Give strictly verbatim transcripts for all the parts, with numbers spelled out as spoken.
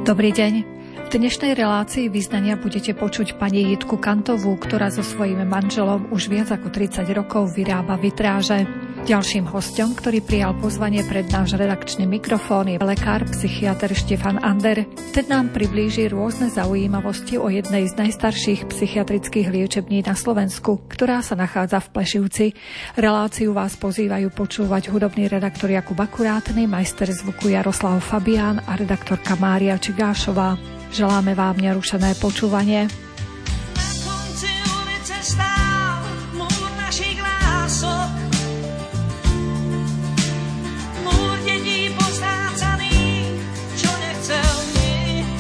Dobrý deň. V dnešnej relácii vyznania budete počuť pani Jitku Kantovú, ktorá so svojím manželom už viac ako tridsať rokov vyrába vitráže. Ďalším hosťom, ktorý prijal pozvanie pred náš redakčný mikrofón, je lekár, psychiater Štefan Ander. Ten nám priblíži rôzne zaujímavosti o jednej z najstarších psychiatrických liečební na Slovensku, ktorá sa nachádza v Plešivci. Reláciu vás pozývajú počúvať hudobný redaktor Jakub Akurátny, majster zvuku Jaroslav Fabián a redaktorka Mária Čigášová. Želáme vám nerušené počúvanie. Na konci ulice stál múr našich lások, múr detí postrácaných, čo nechcel niť.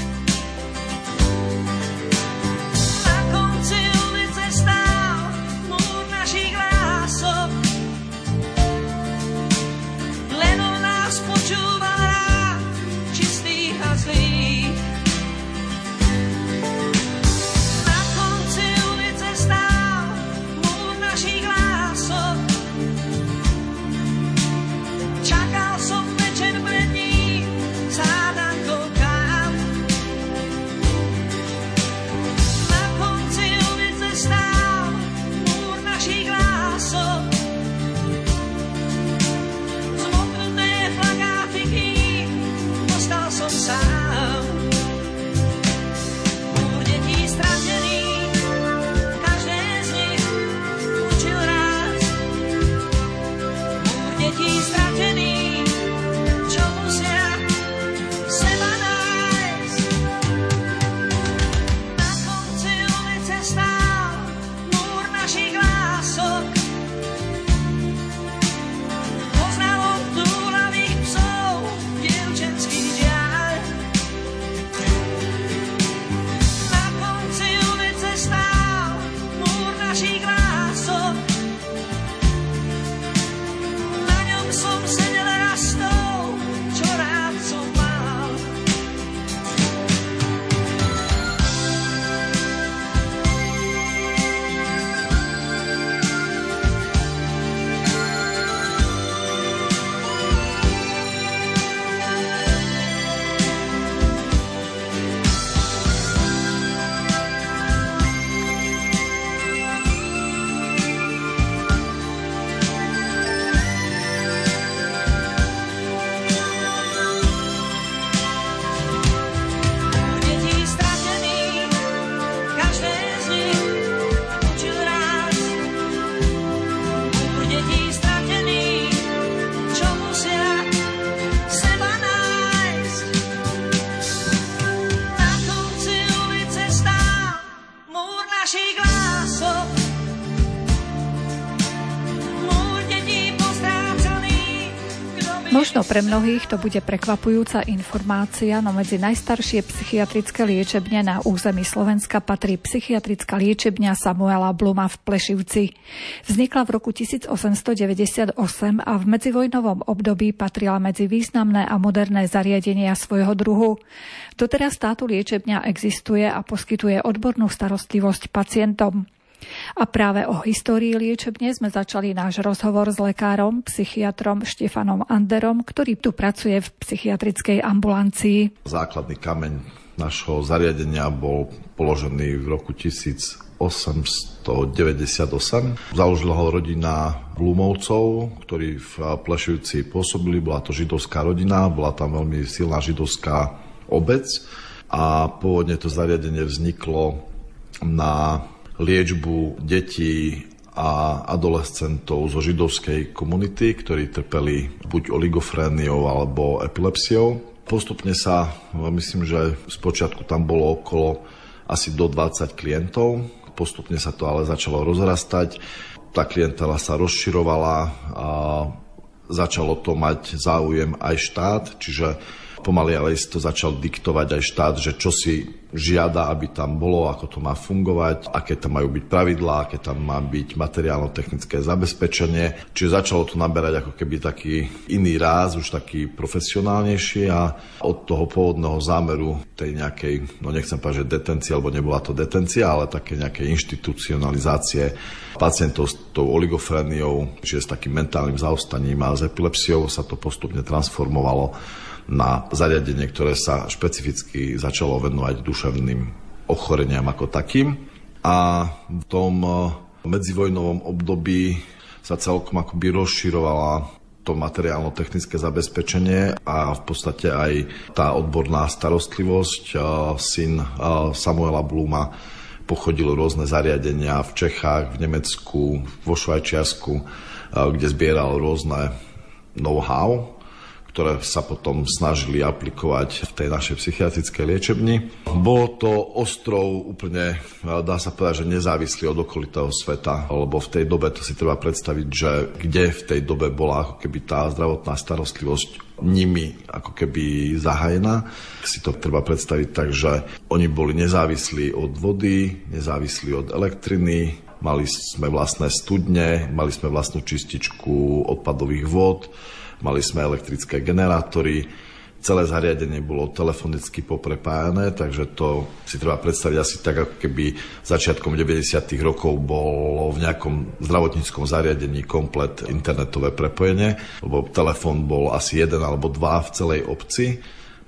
Na konci ulice stál múr našich lások, len on nás počúval rád, čistých a zlých. Možno pre mnohých to bude prekvapujúca informácia, no medzi najstaršie psychiatrické liečebne na území Slovenska patrí psychiatrická liečebňa Samuela Bluma v Plešivci. Vznikla v roku tisícosemstodeväťdesiatosem a v medzivojnovom období patrila medzi významné a moderné zariadenia svojho druhu. Doteraz táto liečebňa existuje a poskytuje odbornú starostlivosť pacientom. A práve o histórii liečebne sme začali náš rozhovor s lekárom, psychiatrom Štefanom Anderom, ktorý tu pracuje v psychiatrickej ambulancii. Základný kameň našho zariadenia bol položený v roku tisícosemstodeväťdesiatosem. Založila ho rodina Blumovcov, ktorí v Plešivci pôsobili. Bola to židovská rodina, bola tam veľmi silná židovská obec a pôvodne to zariadenie vzniklo na liečbu detí a adolescentov zo židovskej komunity, ktorí trpeli buď oligofréniou alebo epilepsiou. Postupne sa, myslím, že spočiatku tam bolo okolo asi do dvadsať klientov. Postupne sa to ale začalo rozrastať. Tá klientela sa rozširovala a začalo to mať záujem aj štát, čiže pomaly ale to začal diktovať aj štát, že čo si žiada, aby tam bolo, ako to má fungovať, aké tam majú byť pravidlá, aké tam má byť materiálno-technické zabezpečenie. Čiže začalo to naberať ako keby taký iný ráz, už taký profesionálnejší a od toho pôvodného zámeru tej nejakej, no nechcem povedať, že detencie, alebo nebola to detencia, ale také nejakej inštitucionalizácie pacientov s tou oligofréniou, čiže s takým mentálnym zaostaním a s epilepsiou sa to postupne transformovalo na zariadenie, ktoré sa špecificky začalo venovať duševným ochoreniam ako takým. A v tom medzivojnovom období sa celkom akoby rozširovala to materiálno-technické zabezpečenie a v podstate aj tá odborná starostlivosť. Syn Samuela Bluma pochodil rôzne zariadenia v Čechách, v Nemecku, vo Švajčiarsku, kde zbieral rôzne know-how, ktoré sa potom snažili aplikovať v tej našej psychiatrickej liečebni. Bolo to ostrov úplne, dá sa povedať, že nezávislý od okolitého sveta, lebo v tej dobe, to si treba predstaviť, že kde v tej dobe bola ako keby tá zdravotná starostlivosť nimi ako keby zahajená. Si to treba predstaviť tak, že oni boli nezávislí od vody, nezávislí od elektriny, mali sme vlastné studne, mali sme vlastnú čističku odpadových vôd, mali sme elektrické generátory, celé zariadenie bolo telefonicky poprepájané, takže to si treba predstaviť asi tak, ako keby začiatkom deväťdesiatych rokov bolo v nejakom zdravotníckom zariadení komplet internetové prepojenie, lebo telefón bol asi jeden alebo dva v celej obci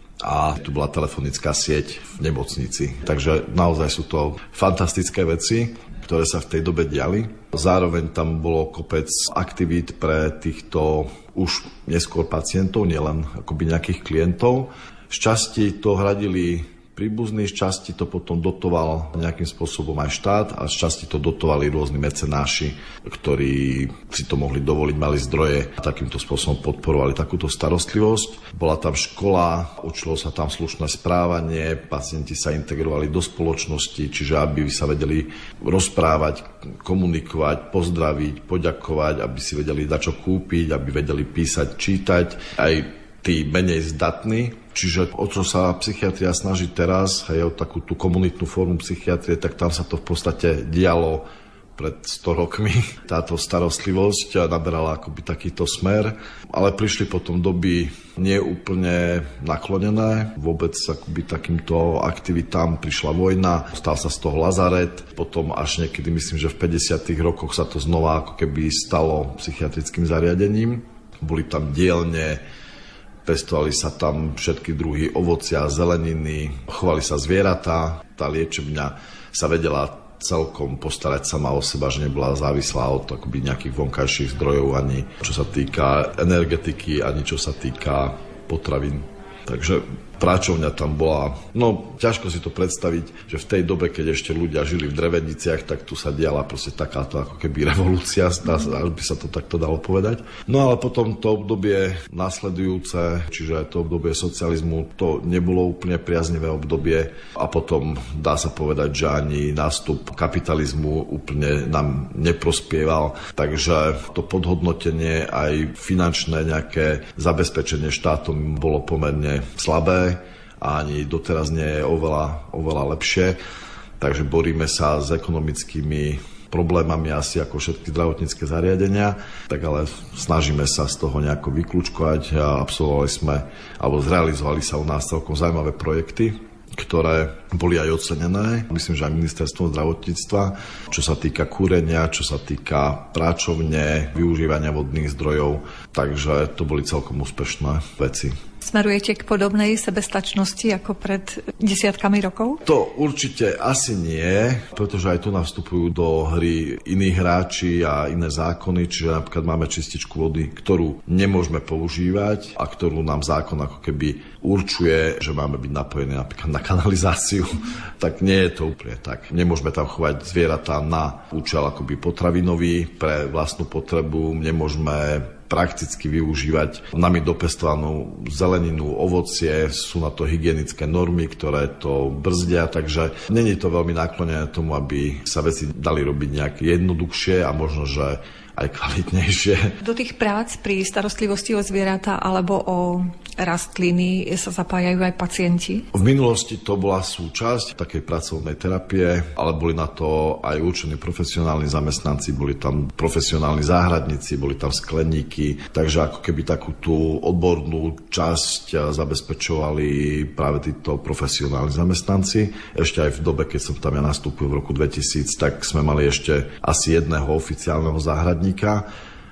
a tu bola telefonická sieť v nemocnici. Takže naozaj sú to fantastické veci, ktoré sa v tej dobe diali. Zároveň tam bolo kopec aktivít pre týchto už neskôr pacientov, nielen akoby nejakých klientov. Šťastí to hradili príbuzní, šťastí to potom dotoval nejakým spôsobom aj štát a šťastí to dotovali rôzni mecenáši, ktorí si to mohli dovoliť, mali zdroje a takýmto spôsobom podporovali takúto starostlivosť. Bola tam škola, učilo sa tam slušné správanie, pacienti sa integrovali do spoločnosti, čiže aby sa vedeli rozprávať, komunikovať, pozdraviť, poďakovať, aby si vedeli dačo kúpiť, aby vedeli písať, čítať, aj tí menej zdatní. Čiže o čo sa psychiatria snaží teraz, hej, o takú tú komunitnú formu psychiatrie, tak tam sa to v podstate dialo pred sto rokmi. Táto starostlivosť naberala akoby takýto smer, ale prišli potom doby neúplne naklonené. Vôbec akoby takýmto aktivitám prišla vojna, stal sa z toho lazaret, potom až niekedy myslím, že v päťdesiatych rokoch sa to znova ako keby stalo psychiatrickým zariadením. Boli tam dielne, pestovali sa tam všetky druhy ovocia, zeleniny, chovali sa zvieratá. Tá liečebňa sa vedela celkom postarať sama o seba, že nebola závislá od akoby nejakých vonkajších zdrojov, ani čo sa týka energetiky, ani čo sa týka potravín. Takže práčovňa tam bola, no ťažko si to predstaviť, že v tej dobe, keď ešte ľudia žili v dreveniciach, tak tu sa diala proste takáto ako keby revolúcia, až by sa to takto dalo povedať. No ale potom to obdobie nasledujúce, čiže to obdobie socializmu, to nebolo úplne priaznivé obdobie a potom dá sa povedať, že ani nástup kapitalizmu úplne nám neprospieval, takže to podhodnotenie aj finančné nejaké zabezpečenie štátom bolo pomerne slabé a ani doteraz nie je oveľa, oveľa lepšie. Takže boríme sa s ekonomickými problémami asi ako všetky zdravotnícke zariadenia, tak ale snažíme sa z toho nejako vyklúčkovať a absolvovali sme, alebo zrealizovali sa u nás celkom zaujímavé projekty, ktoré boli aj ocenené. Myslím, že aj ministerstvo zdravotníctva, čo sa týka kúrenia, čo sa týka práčovne, využívania vodných zdrojov, takže to boli celkom úspešné veci. Smerujete k podobnej sebestačnosti ako pred desiatkami rokov? To určite asi nie, pretože aj tu navstupujú do hry iní hráči a iné zákony, čiže napríklad máme čističku vody, ktorú nemôžeme používať a ktorú nám zákon ako keby určuje, že máme byť napojení napríklad na kanalizáciu. Tak nie je to úplne tak. Nemôžeme tam chovať zvieratá na účel akoby potravinový pre vlastnú potrebu, nemôžeme prakticky využívať nami dopestovanú zeleninu, ovocie, sú na to hygienické normy, ktoré to brzdia, takže není to veľmi naklonené tomu, aby sa veci dali robiť nejak jednoduchšie a možno, že aj kvalitnejšie. Do tých prác pri starostlivosti o zvieratá alebo o rastliny sa zapájajú aj pacienti? V minulosti to bola súčasť takej pracovnej terapie, ale boli na to aj určení profesionálni zamestnanci, boli tam profesionálni záhradníci, boli tam skleníky, takže ako keby takú tú odbornú časť zabezpečovali práve títo profesionálni zamestnanci. Ešte aj v dobe, keď som tam ja nastúpil v roku dvetisíc, tak sme mali ešte asi jedného oficiálneho záhradníka.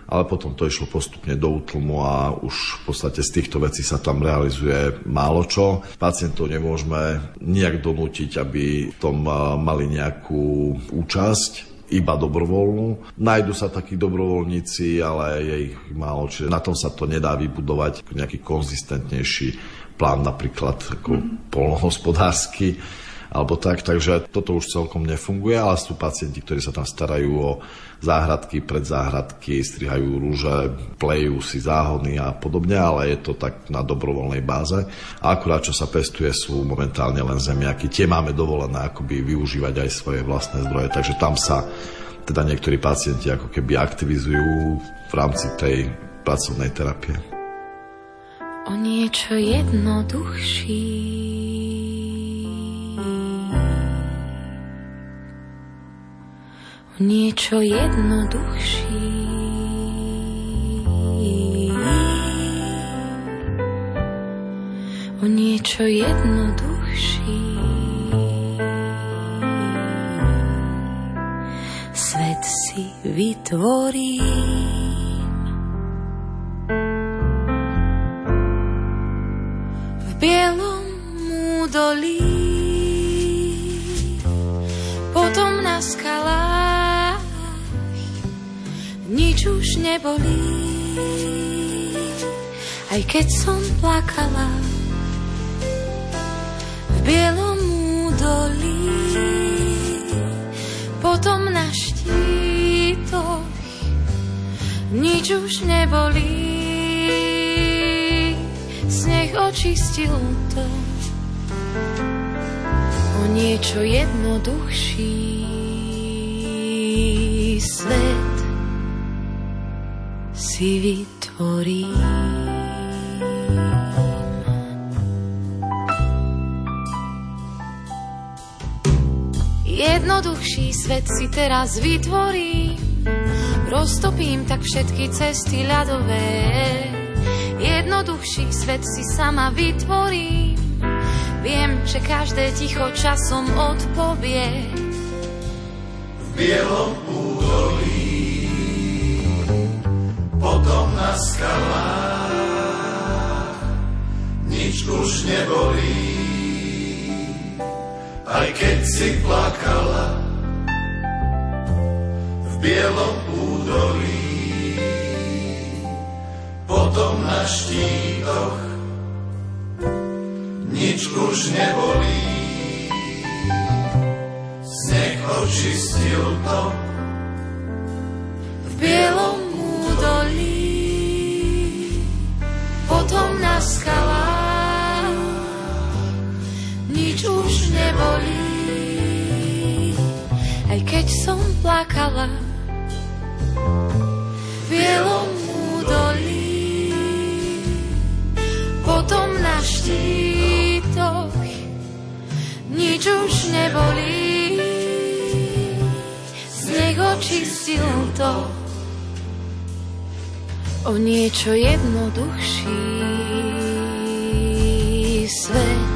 ale potom to išlo postupne do útlmu a už v podstate z týchto vecí sa tam realizuje málo čo. Pacientov nemôžeme nijak donútiť, aby v tom mali nejakú účasť, iba dobrovoľnú. Nájdu sa takí dobrovoľníci, ale je ich málo, čiže na tom sa to nedá vybudovať nejaký konzistentnejší plán, napríklad ako mm. poľnohospodársky, alebo tak, takže toto už celkom nefunguje, ale sú pacienti, ktorí sa tam starajú o záhradky, predzáhradky, strihajú rúže, plejú si záhony a podobne, ale je to tak na dobrovoľnej báze. A akurát, čo sa pestuje, sú momentálne len zemiaky. Tie máme dovolené akoby využívať aj svoje vlastné zdroje, takže tam sa teda niektorí pacienti ako keby aktivizujú v rámci tej pracovnej terapie. O niečo jednoduchší niečo jednoduchší. O niečo jednoduchší. Svet si vytvorím. V bielom údolí, potom na skalách. Nič už nebolí, aj keď som plakala v bielom údolí, potom na štítoch. Nič už nebolí, sneh očistil to. O niečo jednoduchší svet si vytvorím. Jednoduchší svet si teraz vytvorím, roztopím tak všetky cesty ľadové. Jednoduchší svet si sama vytvorím, viem, že každé ticho časom odpovie. V bielom údolí, potom na skalách, nič už nebolí, aj keď si plakala v bielom údolí, potom na štítoch. Nič už nebolí, sneh očistil to. V bielom údolí, potom na skalách, nič už nebolí, aj keď som plakala v bielom údolí, potom na štítoch. Nič už nebolí, sneh očistil to. O niečo jednoduchší svet.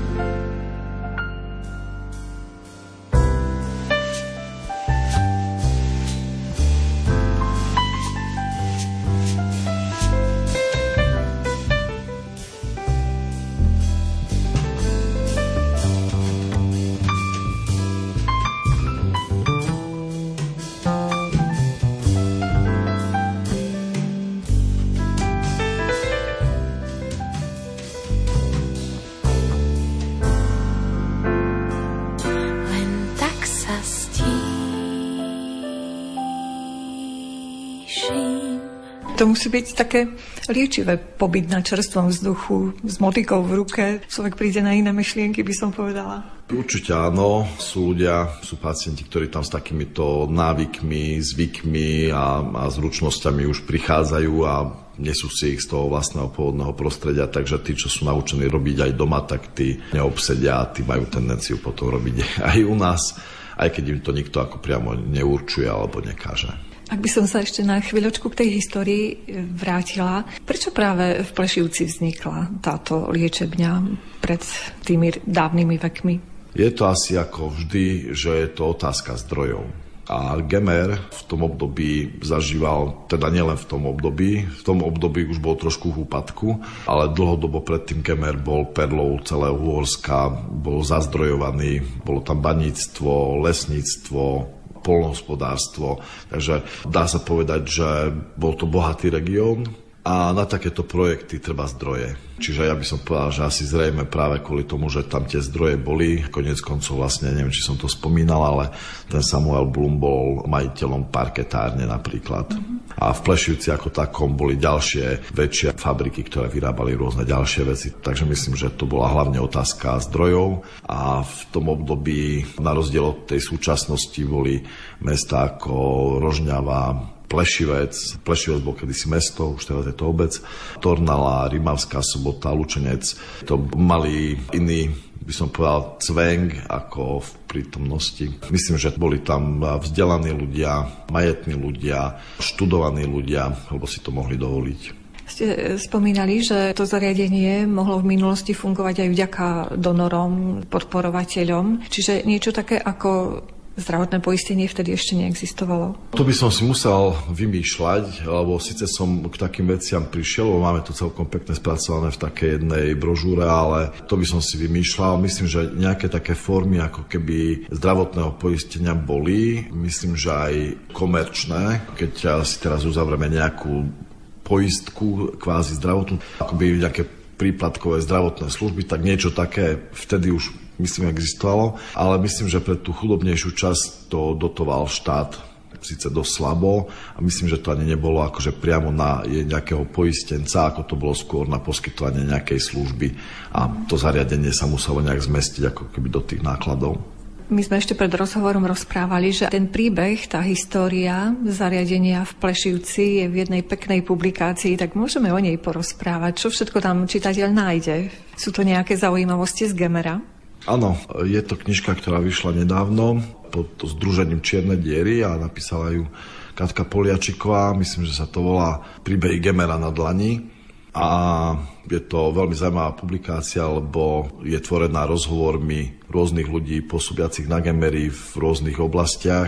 To musí byť také liečivé pobyt na čerstvom vzduchu s motikou v ruke. Človek príde na iné myšlienky, by som povedala. Určite áno. Sú ľudia, sú pacienti, ktorí tam s takýmito návykmi, zvykmi a, a zručnosťami už prichádzajú a nesú si ich z toho vlastného pôvodného prostredia, takže tí, čo sú naučení robiť aj doma, tak tí neobsedia a tí majú tendenciu potom robiť aj u nás, aj keď im to nikto ako priamo neurčuje alebo nekáže. Ak by som sa ešte na chvíľočku k tej histórii vrátila, prečo práve v Plešivci vznikla táto liečebňa pred tými dávnymi vekmi? Je to asi ako vždy, že je to otázka zdrojov. A Gemer v tom období zažíval, teda nielen v tom období, v tom období už bol trošku v úpadku, ale dlhodobo predtým Gemer bol perlou celého Uhorska, bol zazdrojovaný, bolo tam baníctvo, lesníctvo, poľnohospodárstvo, takže dá sa povedať, že bol to bohatý región. A na takéto projekty treba zdroje. Čiže ja by som povedal, že asi zrejme práve kvôli tomu, že tam tie zdroje boli. Koniec koncov vlastne, neviem, či som to spomínal, ale ten Samuel Blum bol majiteľom parketárne napríklad. Mm-hmm. A v Plešivci ako takom boli ďalšie väčšie fabriky, ktoré vyrábali rôzne ďalšie veci. Takže myslím, že to bola hlavne otázka zdrojov. A v tom období, na rozdiel od tej súčasnosti, boli mestá ako Rožňava, Plešivec. Plešivec bol kedysi mesto, už teraz je to obec. Tornala, Rimavská Sobota, Lučenec. To mali iný, by som povedal, cveng ako v prítomnosti. Myslím, že boli tam vzdelaní ľudia, majetní ľudia, študovaní ľudia, lebo si to mohli dovoliť. Ste spomínali, že to zariadenie mohlo v minulosti fungovať aj vďaka donorom, podporovateľom. Čiže niečo také ako zdravotné poistenie vtedy ešte neexistovalo? To by som si musel vymýšľať, lebo síce som k takým veciam prišiel, lebo máme to celkom pekne spracované v takej jednej brožúre, ale to by som si vymýšľal. Myslím, že nejaké také formy ako keby zdravotného poistenia boli. Myslím, že aj komerčné. Keď si teraz uzavrieme nejakú poistku, kvázi zdravotnú, akoby nejaké príplatkové zdravotné služby, tak niečo také vtedy už myslím existovalo, ale myslím, že pre tú chudobnejšiu časť to dotoval štát síce dosť slabo a myslím, že to ani nebolo akože priamo na nejakého poistenca, ako to bolo skôr na poskytovanie nejakej služby a to zariadenie sa muselo nejak zmestiť ako keby do tých nákladov. My sme ešte pred rozhovorom rozprávali, že ten príbeh, tá história zariadenia v Plešivci je v jednej peknej publikácii, tak môžeme o nej porozprávať. Čo všetko tam čitateľ nájde? Sú to nejaké zaujímavosti z Gemera? Áno, je to knižka, ktorá vyšla nedávno pod združením Čierne diery a napísala ju Katka Poliačiková. Myslím, že sa to volá Príbehy Gemera na dlani. A je to veľmi zaujímavá publikácia, lebo je tvorená rozhovormi rôznych ľudí pôsobiacich na Gemeri v rôznych oblastiach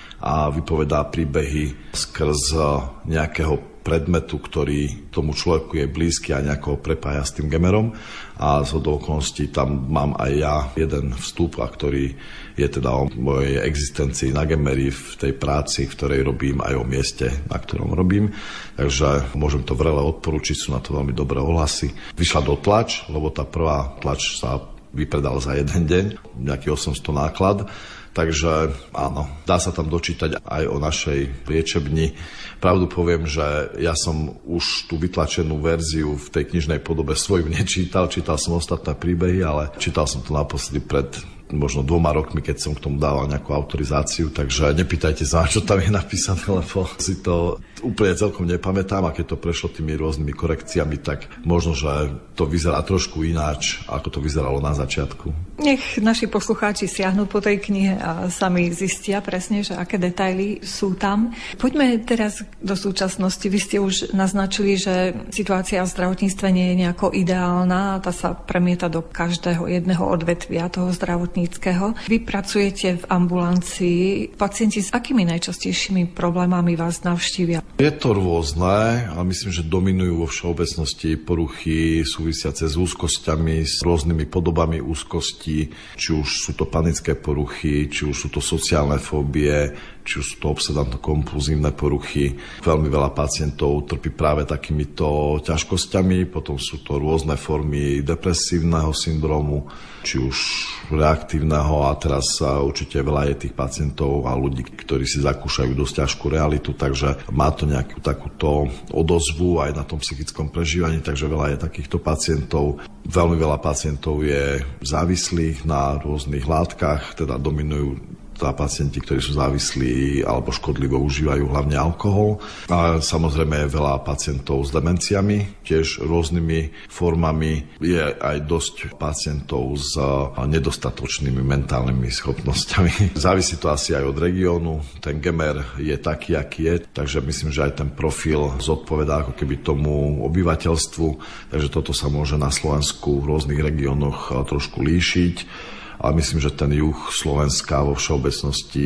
a vypovedá príbehy skrz nejakého predmetu, ktorý tomu človeku je blízky a nejako prepája s tým Gemerom. A z okolností tam mám aj ja jeden vstup, a ktorý je teda o mojej existencii na Gemeri v tej práci, v ktorej robím, aj o mieste, na ktorom robím. Takže môžem to vrele odporučiť, sú na to veľmi dobré ohlasy. Vyšla do tlač, lebo tá prvá tlač sa vypredala za jeden deň, nejaký osemsto náklad. Takže áno, dá sa tam dočítať aj o našej liečebni. Pravdu poviem, že ja som už tú vytlačenú verziu v tej knižnej podobe svoju nečítal. Čítal som ostatné príbehy, ale čítal som to naposledy pred možno dvoma rokmi, keď som k tomu dával nejakú autorizáciu, takže nepýtajte sa, čo tam je napísané, lebo si to úplne celkom nepamätám a keď to prešlo tými rôznymi korekciami, tak možno, že to vyzerá trošku ináč, ako to vyzeralo na začiatku. Nech naši poslucháči siahnu po tej knihe a sami zistia presne, že aké detaily sú tam. Poďme teraz do súčasnosti. Vy ste už naznačili, že situácia v zdravotníctve nie je nejako ideálna, tá sa premieta do každého jedného odvetvia toho zdravotníckeho. Vy pracujete v ambulancii. Pacienti s akými najčastejšími problémami vás navštívia? Je to rôzne, ale myslím, že dominujú vo všeobecnosti poruchy súvisiace s úzkosťami, s rôznymi podobami úzkosti, či už sú to panické poruchy, či už sú to sociálne fóbie, či už sú to obsedantno-kompulzívne poruchy. Veľmi veľa pacientov trpí práve takýmito ťažkosťami, potom sú to rôzne formy depresívneho syndrómu, či už reaktívneho a teraz určite veľa je tých pacientov a ľudí, ktorí si zakúšajú dosť ťažkú realitu, takže má to nejakú takúto odozvu aj na tom psychickom prežívaní, takže veľa je takýchto pacientov. Veľmi veľa pacientov je závislých na rôznych látkach, teda dominujú teda pacienti, ktorí sú závislí alebo škodlivo užívajú hlavne alkohol. A samozrejme je veľa pacientov s demenciami, tiež rôznymi formami. Je aj dosť pacientov s nedostatočnými mentálnymi schopnosťami. Závisí to asi aj od regiónu. Ten Gemer je taký, aký je, takže myslím, že aj ten profil zodpovedá ako keby tomu obyvateľstvu. Takže toto sa môže na Slovensku v rôznych regiónoch trošku líšiť. Ale myslím, že ten juh Slovenska vo všeobecnosti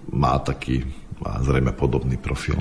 má taký má zrejme podobný profil.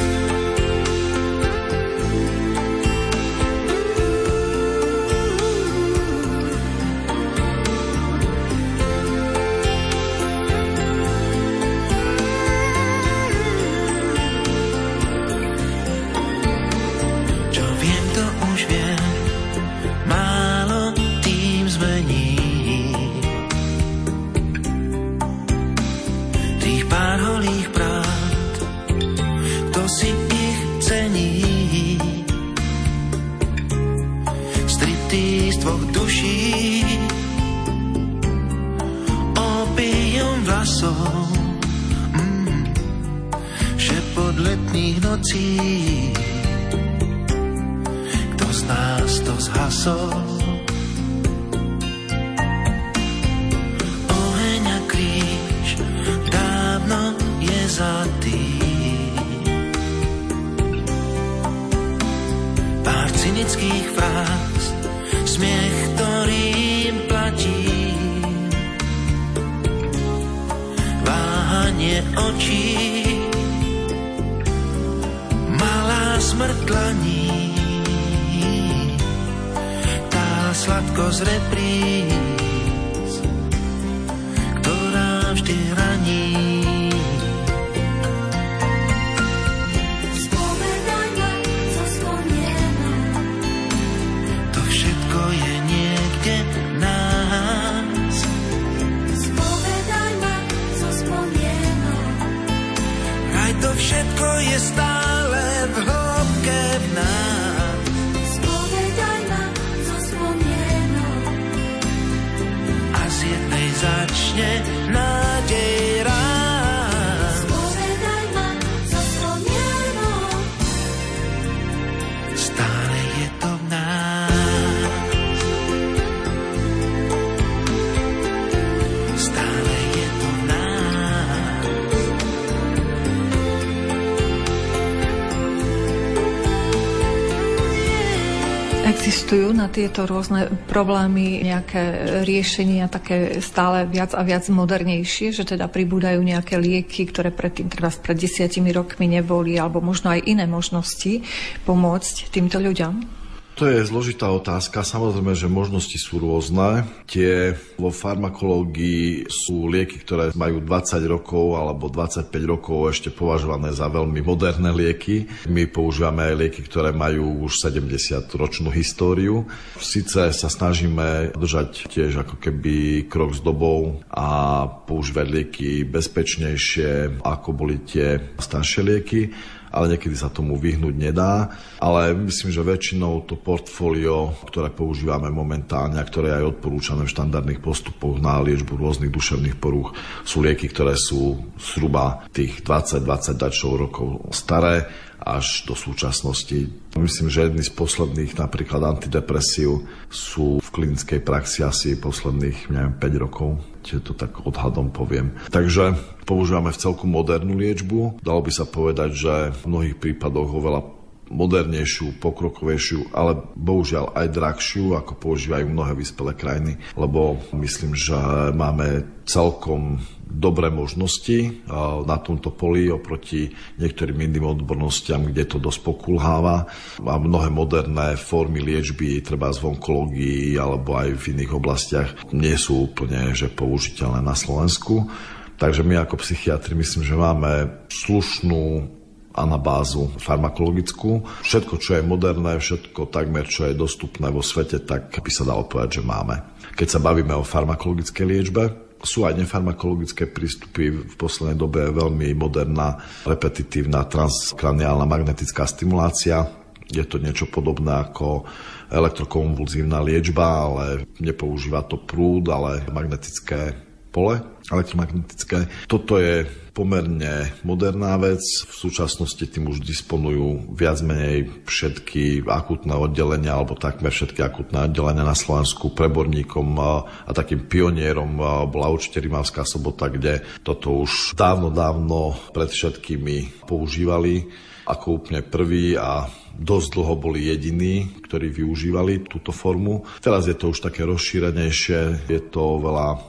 Existujú na tieto rôzne problémy nejaké riešenia také stále viac a viac modernejšie, že teda pribúdajú nejaké lieky, ktoré predtým treba pred desiatimi rokmi neboli, alebo možno aj iné možnosti pomôcť týmto ľuďom? To je zložitá otázka. Samozrejme, že možnosti sú rôzne. Tie vo farmakológii sú lieky, ktoré majú dvadsať rokov alebo dvadsaťpäť rokov ešte považované za veľmi moderné lieky. My používame aj lieky, ktoré majú už sedemdesiatročnú históriu. Sice sa snažíme držať tiež ako keby krok s dobou a používať lieky bezpečnejšie, ako boli tie staršie lieky, ale niekedy sa tomu vyhnúť nedá. Ale myslím, že väčšinou to portfólio, ktoré používame momentálne a ktoré je aj odporúčané v štandardných postupoch na liečbu rôznych duševných porúch, sú lieky, ktoré sú zhruba tých dvadsať dvadsať rokov staré až do súčasnosti. Myslím, že jedný z posledných, napríklad antidepresív, sú v klinickej praxi asi posledných, neviem, päť rokov. Čiže to tak odhadom poviem. Takže používame v celku modernú liečbu. Dalo by sa povedať, že v mnohých prípadoch oveľa modernejšiu, pokrokovejšiu, ale bohužiaľ aj drahšiu, ako používajú mnohé vyspelé krajiny, lebo myslím, že máme celkom dobré možnosti na tomto poli oproti niektorým iným odbornostiam, kde to dosť pokulháva. A mnohé moderné formy liečby, treba z onkológii alebo aj v iných oblastiach, nie sú úplne že použiteľné na Slovensku. Takže my ako psychiatri myslím, že máme slušnú anabázu farmakologickú. Všetko, čo je moderné, všetko takmer, čo je dostupné vo svete, tak by sa dalo povedať, že máme. Keď sa bavíme o farmakologickej liečbe, sú aj nefarmakologické prístupy. V poslednej dobe je veľmi moderná, repetitívna transkraniálna magnetická stimulácia. Je to niečo podobné ako elektrokonvulzívna liečba, ale nepoužíva to prúd, ale magnetické pole elektromagnetické. Toto je pomerne moderná vec. V súčasnosti tým už disponujú viac menej všetky akútne oddelenia, alebo takmer všetky akútne oddelenia na Slovensku. Preborníkom a takým pionierom bola určite Rimavská Sobota, kde toto už dávno, dávno pred všetkými používali ako úplne prvý a dosť dlho boli jediní, ktorí využívali túto formu. Teraz je to už také rozšírenejšie, je to veľa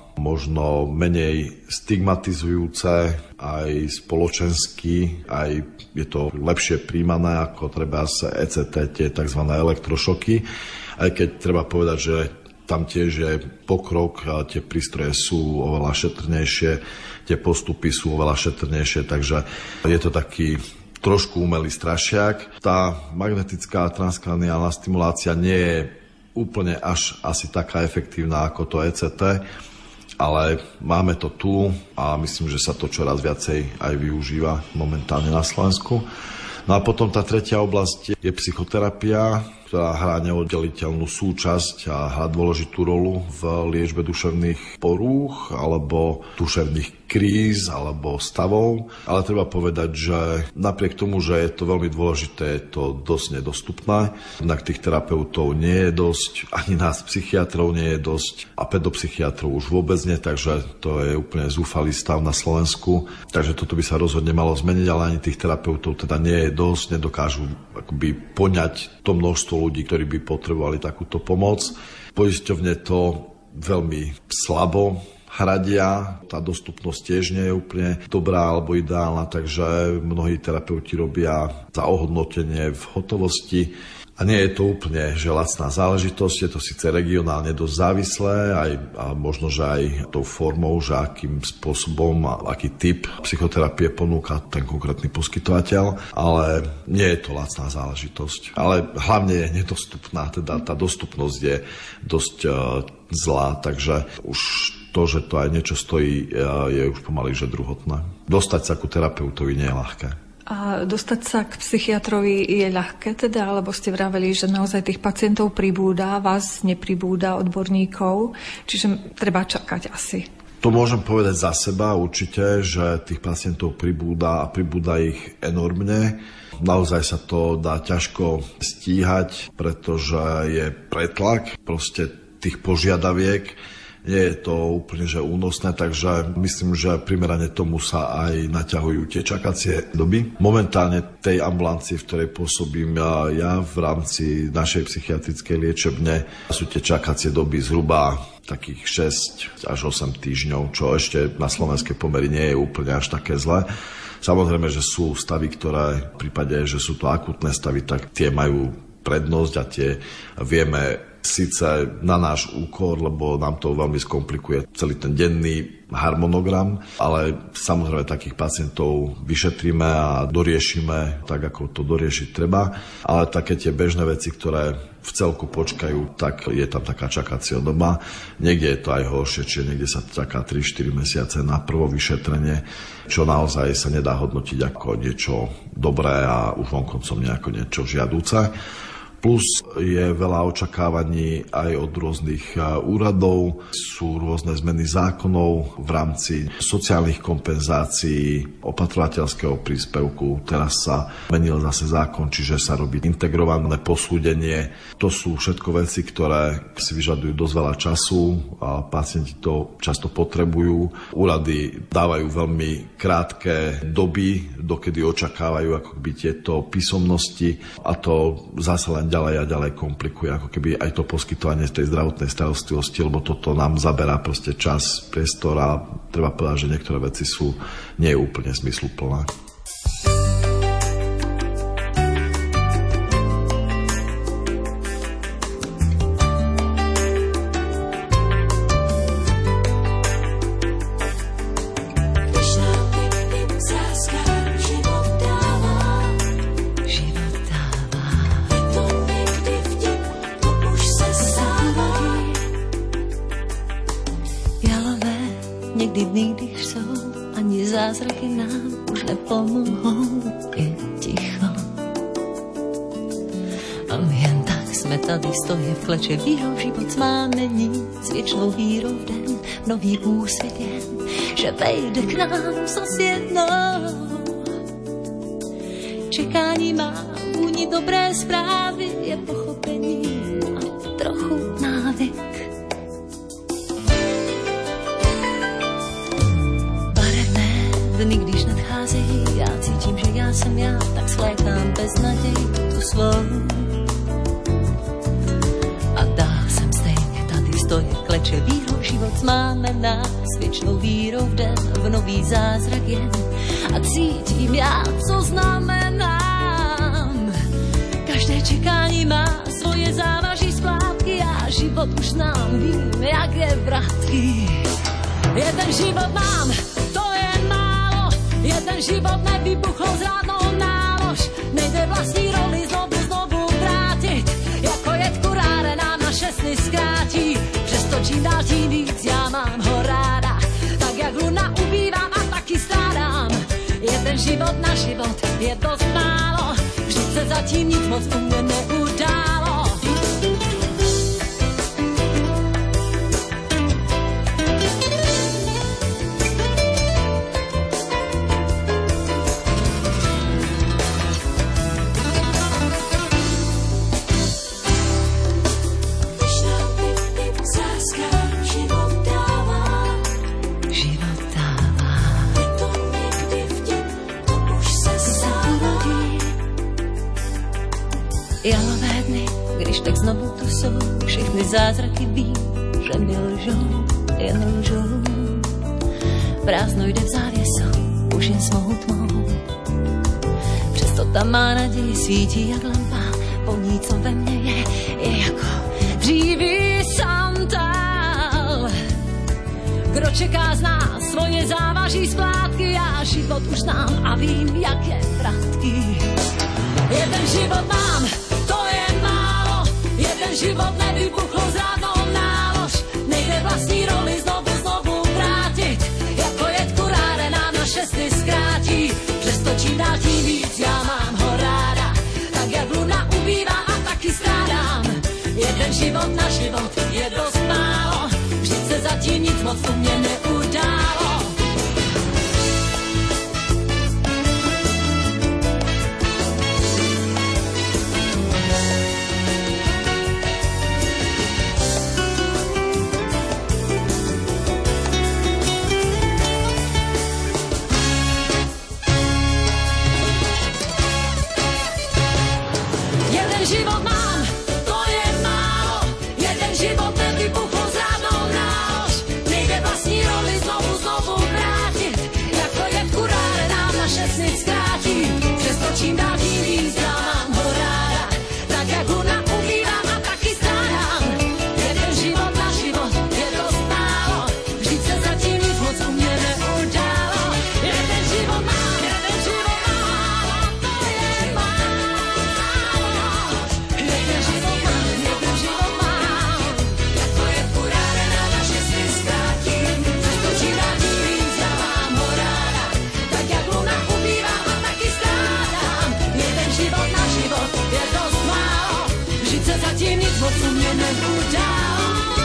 možno menej stigmatizujúce, aj spoločensky, aj je to lepšie príjmané ako treba é cé té, tie tzv. Elektrošoky. Aj keď treba povedať, že tam tiež je pokrok, tie prístroje sú oveľa šetrnejšie, tie postupy sú oveľa šetrnejšie, takže je to taký trošku umelý strašiak. Tá magnetická transkraniálna stimulácia nie je úplne až asi taká efektívna ako to é cé té, ale máme to tu a myslím, že sa to čoraz viacej aj využíva momentálne na Slovensku. No a potom tá tretia oblasť je psychoterapia, ktorá hrá neoddeliteľnú súčasť a hrá dôležitú rolu v liečbe duševných porúch alebo duševných kríz alebo stavov. Ale treba povedať, že napriek tomu, že je to veľmi dôležité, je to dosť nedostupné. Jednak tých terapeutov nie je dosť, ani nás psychiatrov nie je dosť a pedopsychiatrov už vôbec nie, takže to je úplne zúfalý stav na Slovensku. Takže toto by sa rozhodne malo zmeniť, ale ani tých terapeutov teda nie je dosť, nedokážu akoby poňať to množstvo ľudí, ktorí by potrebovali takúto pomoc. Poisťovne to veľmi slabo hradia, tá dostupnosť tiež nie je úplne dobrá alebo ideálna, takže mnohí terapeuti robia za ohodnotenie v hotovosti. A nie je to úplne že lacná záležitosť, je to síce regionálne dosť závislé, aj, a možno, že aj tou formou, že akým spôsobom, aký typ psychoterapie ponúka ten konkrétny poskytovateľ, ale nie je to lacná záležitosť. Ale hlavne je nedostupná, teda tá dostupnosť je dosť uh, zlá, takže už to, že to aj niečo stojí, uh, je už pomaly že druhotné. Dostať sa ku terapeutovi nie je ľahké. A dostať sa k psychiatrovi je ľahké teda, alebo ste vraveli, že naozaj tých pacientov pribúda, vás nepribúda odborníkov, čiže treba čakať asi. To môžem povedať za seba určite, že tých pacientov pribúda a pribúda ich enormne. Naozaj sa to dá ťažko stíhať, pretože je pretlak proste tých požiadaviek. Nie je to úplne že únosné, takže myslím, že primerane tomu sa aj naťahujú tie čakacie doby. Momentálne tej ambulancii, v ktorej pôsobím ja v rámci našej psychiatrickej liečebne, sú tie čakacie doby zhruba takých šesť až osem týždňov, čo ešte na slovenskej pomery nie je úplne až také zlé. Samozrejme, že sú stavy, ktoré v prípade, že sú to akútne stavy, tak tie majú prednosť a tie vieme síce na náš úkor, lebo nám to veľmi skomplikuje celý ten denný harmonogram, ale samozrejme takých pacientov vyšetríme a doriešime tak, ako to doriešiť treba. Ale také tie bežné veci, ktoré v celku počkajú, tak je tam taká čakacia doba. Niekde je to aj horšie, čiže niekde sa čaká tri štyri mesiace na prvo vyšetrenie, čo naozaj sa nedá hodnotiť ako niečo dobré a už vonkoncom nejako niečo žiadúce. Plus je veľa očakávaní aj od rôznych úradov, sú rôzne zmeny zákonov v rámci sociálnych kompenzácií, opatrovateľského príspevku. Teraz sa menil zase zákon, čiže sa robí integrované posúdenie. To sú všetko veci, ktoré si vyžadujú dosť veľa času a pacienti to často potrebujú. Úrady dávajú veľmi krátke doby, dokedy očakávajú ako by tieto písomnosti a to zase len ďalej a ďalej komplikuje, ako keby aj to poskytovanie tej zdravotnej starostlivosti, lebo toto nám zaberá proste čas, priestor a treba povedať, že niektoré veci sú nie úplne zmysluplné. Někdy dny, když jsou, ani zázraky nám už nepomohou, je ticho. A my jen tak jsme tady stojí v kleče vírou, život má není s věčnou vírou v den, nový úsvit jen, že vejde k nám zas jednou. Čekání má vůni dobré zprávy, je pochopení a trochu návyk. Dny, když nadcházejí, já cítím, že já jsem já, tak svlékám bez naději tu svou. A dál jsem stejně tady stojí, kleče vírou, život život máme nás, věčnou vírou v den, v nový zázrak jen. A cítím já, co znamenám. Každé čekání má svoje závaží splátky a život už znám, vím, jak je vratký. Jeden život mám, to je málo, jeden život nevybuchl zrádnou nálož. Nejde vlastní roli znovu, znovu vrátit, jako jed kuráre nám naše sny zkrátí. Přesto čím dál tím víc já mám ho ráda, tak jak luna ubývám a taky strádám. Jeden život na život je dost málo, vždyť se zatím nic moc u mě neudálo. Jalové dny, když tak znovu tu jsou, všechny zázraky vím, že mi lžou, jen lžou. Prázdno jde v závěsou, už jen s mou tmou. Přesto tam má naději, svítí jak lampa, po ní, co ve mně je, je jako dříví santál. Kdo čeká z nás svoje závaží splátky, já život už znám a vím, jak je vratký. Jeden život mám, to je málo, jeden život nevybuchl zrádnou nálož. Nejde vlastní roli znovu, znovu vrátit, jako jed kuráre nám naše sny zkrátí. Přesto čím dál tím víc já mám ho ráda, tak jak luna ubývám a taky strádám. Jeden život na život je dost málo, vždyť se zatím nic moc u mě neudálo. Čím dál tím víc já mám ho ráda, tak jak luna ubývám a taky strádám. Jeden život na život je dost málo, vždyť se zatím nic moc u mě neudálo. Jeden život mám, jeden život mám, to je málo. Jeden život mám, jeden život mám, jako je kuráre na naše sny zkrátí. Přesto čím dál tím víc já mám ho ráda, tak jak luna ubývám a taky strádám. Život na život je dost málo, vždyť se zatím nic moc u mě neudálo.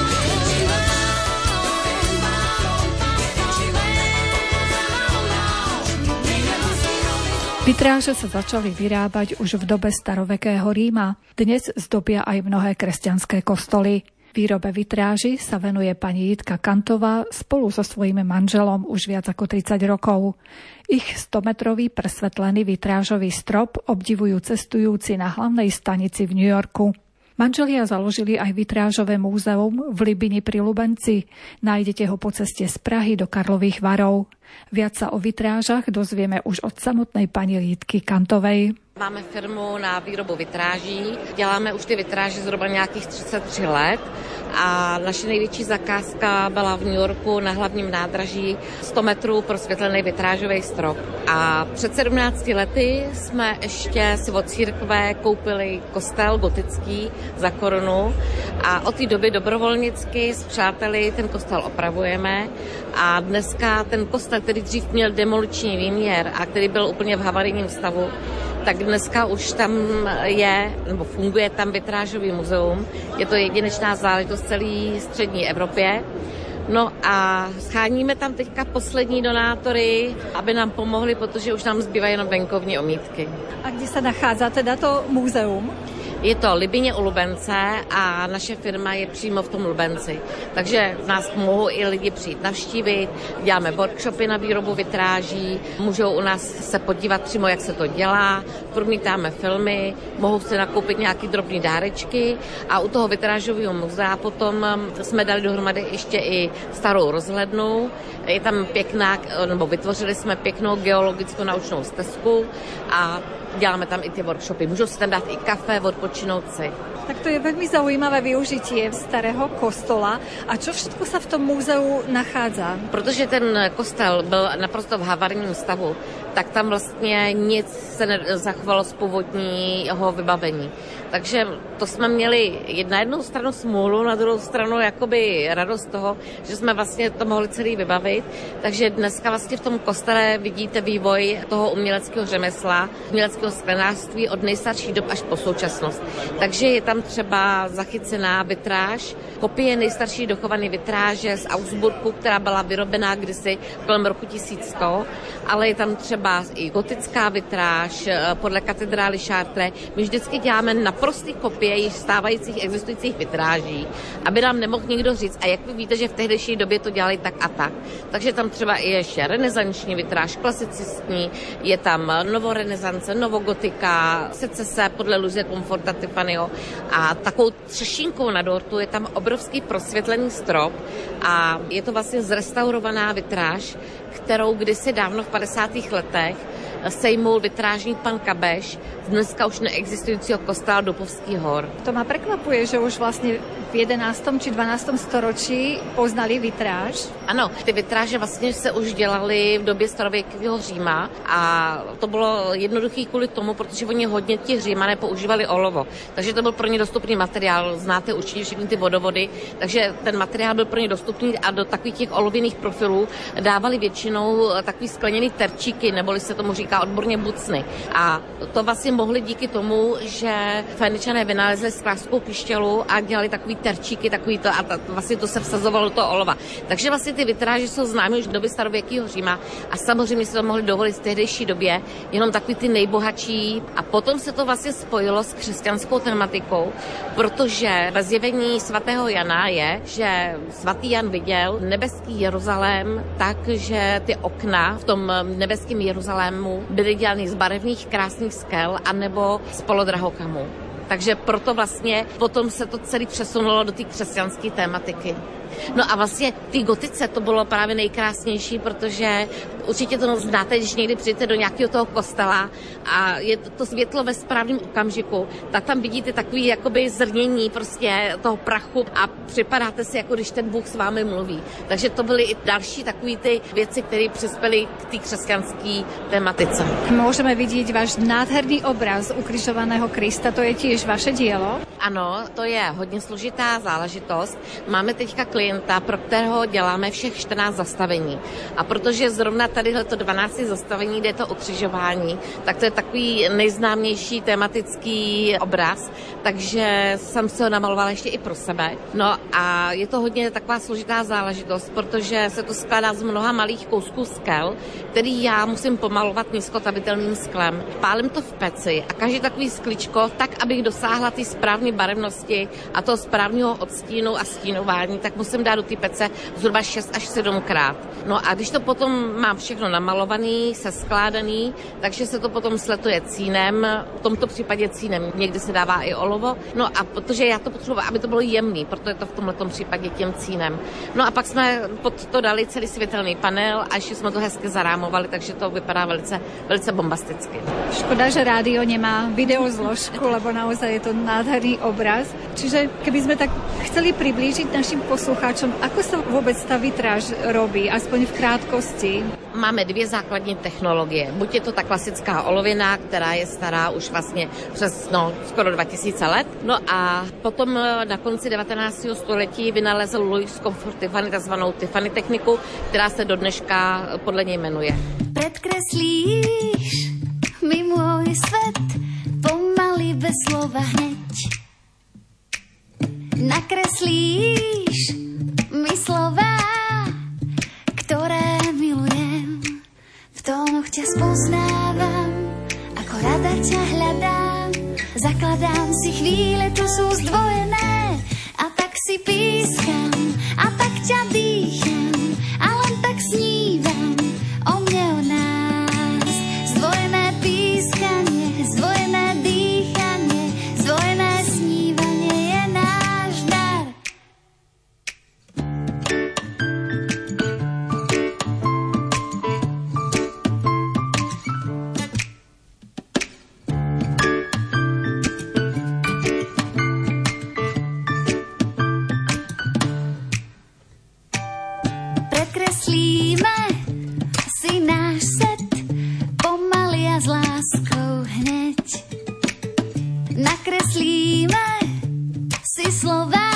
Vitráže sa začali vyrábať už v dobe starovekého Ríma. Dnes zdobia aj mnohé kresťanské kostoly. Výrobe vitráži sa venuje pani Jitka Kantová spolu so svojím manželom už viac ako tridsať rokov. Ich stometrový presvetlený vitrážový strop obdivujú cestujúci na hlavnej stanici v New Yorku. Manželia založili aj vitrážové múzeum v Libini pri Lubenci. Nájdete ho po ceste z Prahy do Karlových Varov. Viac sa o vitrážach dozvieme už od samotnej pani Jitky Kantovej. Máme firmu na výrobu vitráží. Děláme už ty vitráže zhruba nějakých třicet tři let a naše největší zakázka byla v New Yorku na hlavním nádraží sto metrů prosvětlený vitrážový strop. A před sedmnácti lety jsme ještě si od církve koupili kostel gotický za korunu a od té doby dobrovolnicky s přáteli ten kostel opravujeme a dneska ten kostel, který dřív měl demoliční výměr a který byl úplně v havarijním stavu, tak dneska už tam je, nebo funguje tam vitrážový muzeum. Je to jedinečná záležitost v celé střední Evropě. No a scháníme tam teďka poslední donátory, aby nám pomohli, protože už nám zbývají jenom venkovní omítky. A kde se nachází teda to muzeum? Je to Libyně u Lubence a naše firma je přímo v tom Lubenci. Takže nás mohou i lidi přijít navštívit, děláme workshopy na výrobu vitráží, můžou u nás se podívat přímo, jak se to dělá, promítáme filmy, mohou si nakoupit nějaký drobný dárečky a u toho vitrážového muzea potom jsme dali dohromady ještě i starou rozhlednu. Je tam pěkná, nebo vytvořili jsme pěknou geologickou naučnou stezku a děláme tam i ty workshopy. Můžou si tam dát i kafe, odpočinout si. Tak to je veľmi zaujímavé využitie starého kostola. A čo všetko sa v tom múzeu nachádza? Protože ten kostel byl naprosto v havarijním stavu, tak tam vlastně nic se nezachovalo z původního vybavení. Takže to jsme měli na jednu stranu smůlu, na druhou stranu jakoby radost toho, že jsme vlastně to mohli celý vybavit. Takže dneska vlastně v tom kostele vidíte vývoj toho uměleckého řemesla, uměleckého sklenářství od nejstarších dob až po současnost. Takže je tam třeba zachycená vitráž, kopie nejstarší dochované vitráže z Augsburgu, která byla vyrobená kdysi kolem roku tisíc sto, ale je tam třeba i gotická vitráž podle katedrály Chartres. My vždycky děláme naprostý kopie již stávajících existujících vitráží, aby nám nemohl někdo říct, a jak vy víte, že v tehdejší době to dělali tak a tak. Takže tam třeba i ještě renesanční vitráž, klasicistní, je tam novorenesance, novogotika, secese podle Luise Comforta Tiffanyho a takovou třešínkou na dortu je tam obrovský prosvětlený strop a je to vlastně zrestaurovaná vitráž, kterou kdysi dávno v padesátých letech sejmul vitrážník pan Kabeš z dneska už neexistujícího kostela Dupovských hor. To ma prekvapuje, že už vlastně v jedenástom či dvanástom storočí poznali vitráž. Ano, ty vitráže vlastně se už dělaly v době starověkého Říma a to bylo jednoduchý kvůli tomu, protože oni hodně ti Římané používali olovo. Takže to byl pro ně dostupný materiál. Znáte určitě všechny ty vodovody, takže ten materiál byl pro ně dostupný a do takových těch olověných profilů dávali většinou takový skleněný terčíky, neboli se tomu říká odborně bucny. A to vlastně mohli díky tomu, že Feničané vynalezli sklářskou pištělu a dělali takový terčíky, takový to a ta, vlastně to se vsazovalo do toho olova. Takže vlastně ty vitráže jsou známy už v době starověkého Říma a samozřejmě si to mohli dovolit v tehdejší době jenom takový ty nejbohatší a potom se to vlastně spojilo s křesťanskou tematikou, protože ve zjevení svatého Jana je, že svatý Jan viděl nebeský Jeruzalém tak, že ty okna v tom nebeském Jeruzalému byly dělány z barevných krásných skel anebo z polodrahokamů. Takže proto vlastně potom se to celý přesunulo do té křesťanské tématiky. No a vlastně v té gotice to bylo právě nejkrásnější, protože určitě to znáte, když někdy přijdete do nějakého toho kostela a je to, to světlo ve správném okamžiku, tak tam vidíte takový jakoby zrnění prostě toho prachu a připadáte si, jako když ten Bůh s vámi mluví. Takže to byly i další takové ty věci, které přispěly k té křesťanské tematice. Můžeme vidět váš nádherný obraz ukrižovaného Krista, to je tiež vaše dílo? Ano, to je hodně složitá záležitost. Máme teďka klienta, pro kterého děláme všech čtrnáct zastavení. A protože zrovna tadyhleto dvanácté zastavení, kde je to ukřižování, tak to je takový nejznámější tematický obraz, takže jsem se ho namalovala ještě i pro sebe. No a je to hodně taková složitá záležitost, protože se to skládá z mnoha malých kousků skel, který já musím pomalovat nízkotavitelným sklem. Pálím to v peci a každý takový skličko, tak, abych dosáhla ty správné barevnosti a toho správného odstínu a stínování, tak musím dát do té pece zhruba šest až sedm krát. No a když to potom mám všechno namalovaný, seskládaný, takže se to potom sletuje cínem, v tomto případě cínem, někdy se dává i olovo, no a protože já to potřebuji, aby to bylo jemný, proto je to v tomhletom případě tím cínem. No a pak jsme pod to dali celý světelný panel a ještě jsme to hezky zarámovali, takže to vypadá velice, velice bombasticky. Škoda, že rádio nemá videozložku, lebo naozaj je to nádherný obraz. Čiže keby sme tak chceli priblížiť našim poslucháčom, ako sa vôbec tá vitráž robí, aspoň v krátkosti? Máme dvě základní technologie. Buď je to ta klasická olověná, která je stará už vlastně přes no, skoro dva tisíce let. No a potom na konci devatenáctého století vynalezl Louis Comfort Tiffany, takzvanou Tiffany techniku, která se do dneška podle něj jmenuje. Predkreslíš mi môj svet pomaly bez slova hneď. Nakreslíš mi slová, ktoré milujem. V tónoch ťa spoznávam, ako rada ťa hľadám. Zakladám si chvíle, tu sú zdvojené, a tak si pískam, a tak ťa dýcham, a len tak snívam o mne, o nás. Zdvojené pískanie, zdvojené dýchanie, zdvojené snívanie je náš dar. Predkreslíme si náš set pomaly a s láskou hneď. Nakreslíme si slová,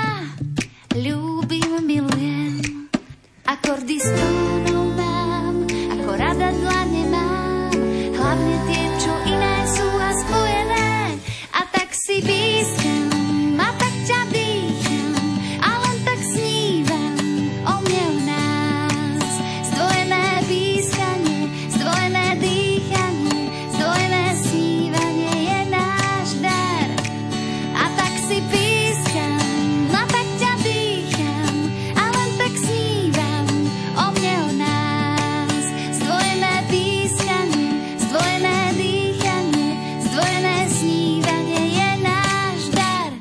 ľúbim, milujem. Akordy s tónou mám, ako rada dlane mám, hlavne tie, čo iné sú a spojené. A tak si pískam, a tak ťa dýcham, a len tak snívam o mne, o nás. Zdvojené pískanie, zdvojené dýchanie, zdvojené snívanie je náš dar. A tak si pískam, a tak ťa dýcham, a len tak snívam o mne, o nás. Zdvojené pískanie, zdvojené dýchanie, zdvojené snívanie je náš dar.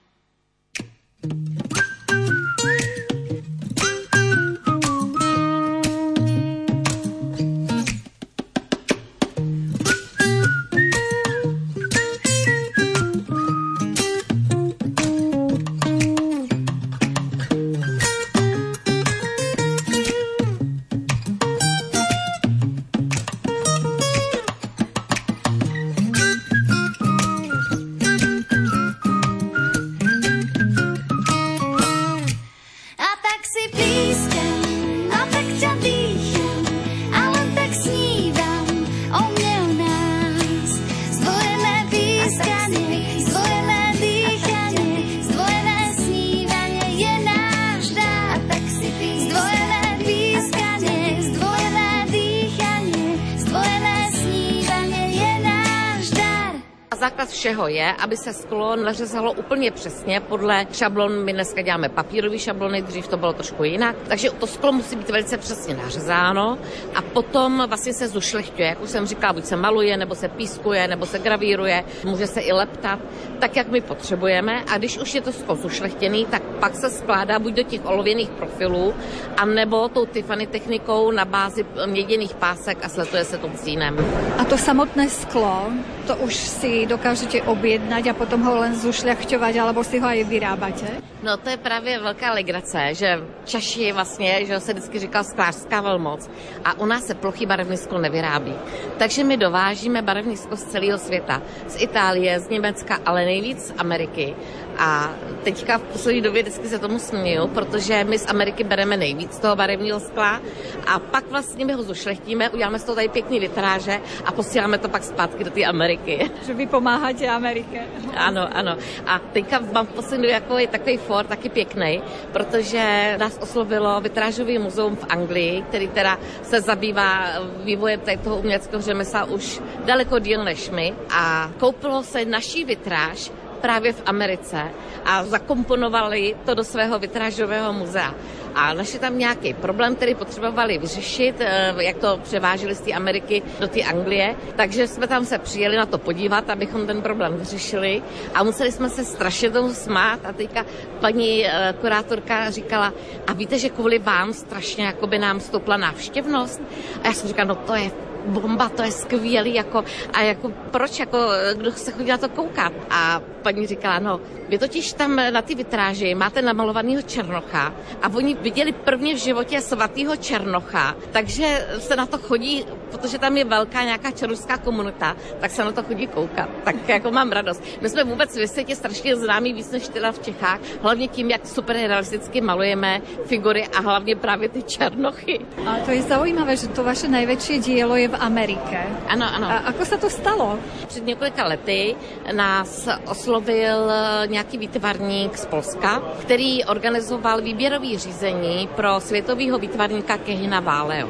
A tak si pískam, a tak ťa dýcham, a len tak snívam o mne, o nás. Zdvojené pískanie, zdvojené dýchanie, zdvojené snívanie je náš dar. A tak si pískam, zdvojené pískanie, zdvojené dýchanie, zdvojené snívanie je náš dar. A základ všeho je, aby se sklo nařezalo úplně přesně podle šablon. My dneska děláme papírový šablony, dřív to bylo trošku jinak. Takže to sklo musí být velice přesně nařezáno a potom vlastně se zušlechťuje. Jak už jsem říkala, buď se maluje, nebo se pískuje, nebo se gravíruje, může se i leptat, tak jak my potřebujeme. A když už je to sklo zušlechtěný, tak pak se skládá buď do těch olověných profilů, anebo tou Tiffany technikou na bázi měděných pásek a sletuje se to cínem. A to samotné sklo, to už si dokážete objednať a potom ho len zušľachťovať, alebo si ho aj vyrábate? No to je právě velká legrace, že Češi vlastně, že se vždycky říkal sklářská velmoc a u nás se plochý barevný sklo nevyrábí. Takže my dovážíme barevný sklo z celého světa. Z Itálie, z Německa, ale nejvíc z Ameriky. A teďka v poslední době vždycky se tomu směju, protože my z Ameriky bereme nejvíc toho barevného skla a pak vlastně my ho zušlechtíme, uděláme z toho tady pěkný vitráže a posíláme to pak zpátky do té Ameriky. Že vy pomáháte Amerike. Ano, ano. A teďka mám v poslední době jako takový for, taky pěkný, protože nás oslovilo vitrážový muzeum v Anglii, který teda se zabývá vývojem tady toho uměleckého řemesla už daleko díl než my a koupilo se naší vitráž právě v Americe a zakomponovali to do svého vitrážového muzea. A našli tam nějaký problém, který potřebovali vyřešit, jak to převážili z té Ameriky do té Anglie. Takže jsme tam se přijeli na to podívat, abychom ten problém vyřešili. A museli jsme se strašně tomu smát. A teďka paní kurátorka říkala, a víte, že kvůli vám strašně jakoby nám stoupla návštěvnost? A já jsem říkala, no to je bomba, to je skvělý, jako, a jako proč, jako, kdo se chodí na to koukat? A paní říkala, no, vy totiž tam na ty vitráži máte namalovanýho Černocha a oni viděli prvně v životě svatýho Černocha, takže se na to chodí, protože tam je velká nějaká černošská komunita, tak se na to chodí koukat. Tak jako mám radost. My jsme vůbec ve světě strašně známí víc než teda v Čechách, hlavně tím, jak super realisticky malujeme figury a hlavně právě ty Černochy. A to je zaujímavé, že to vaše největší dílo je v Amerike. Ano, ano. A ako sa to stalo? Před několika lety nás oslovil nějaký výtvarník z Polska, který organizoval výběrový řízení pro světového výtvarníka Kehina Váleo.